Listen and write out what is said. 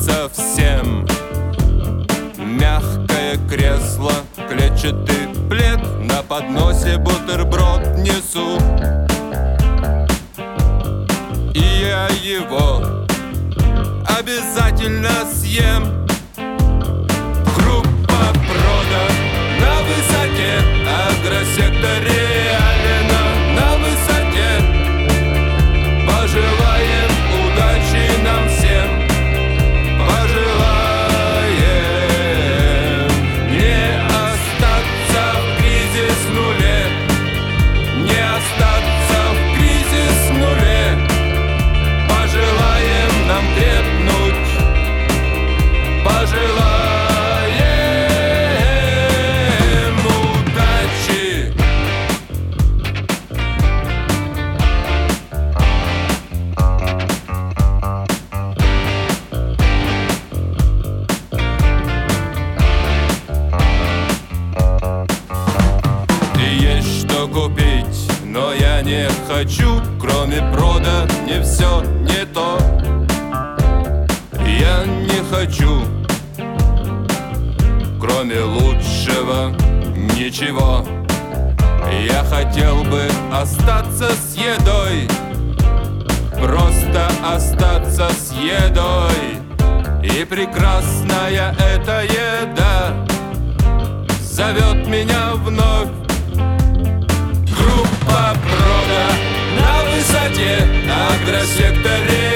совсем. Мягкое кресло, клетчатый плед, на подносе бутерброд несу. И я его обязательно съем. Группа прода на высоте, агросекторе Алина на высоте. Пожелаем удачи нам всем. Пожелаем не остаться в кризис нуле, не остаться в кризис нуле. Пожелаем нам крепнуть, пожелаем удачи. И есть что купить, но я не хочу. Кроме прода не все не то. Я не хочу, кроме лучшего, ничего. Я хотел бы остаться с едой, просто остаться с едой. И прекрасная эта еда зовет меня вновь. Группа прода на высоте, агросекторе